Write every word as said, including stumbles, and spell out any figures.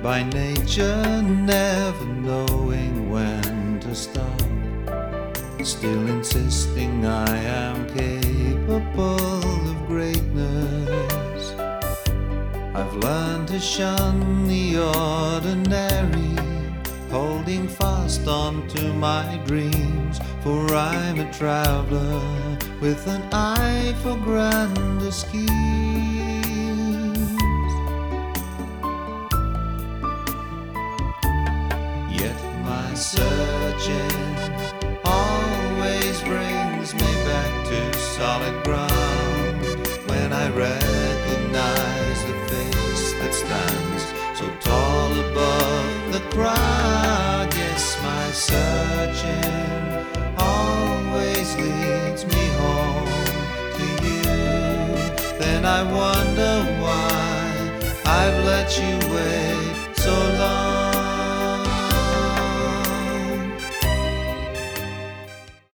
by nature, never knowing when to stop, still insisting I am capable of greatness. I've learned to shun the ordinary, holding fast onto my dreams, for I'm a traveler with an eye for grander schemes. Yet my searching always brings me back to solid ground, when I recognize the face that stands so tall above the crowd. Yes, my searching always leads me home to you. Then I wonder why I've let you wait